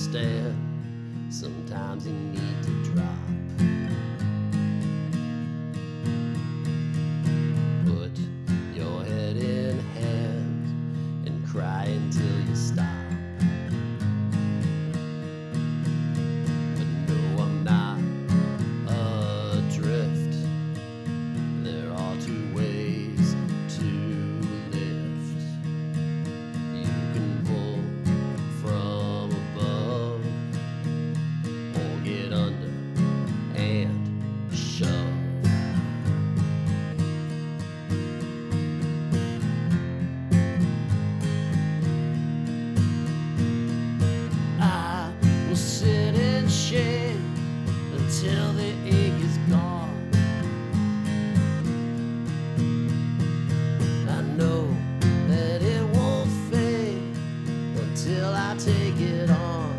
understand. Sometimes you need to drop. Put your head in hands and cry until you stop. But no, I'm not adrift. There are two ways to lift. You can pull from above or get under and shove. I will sit in shade until the ache is gone. I know that it won't fade until I take it on.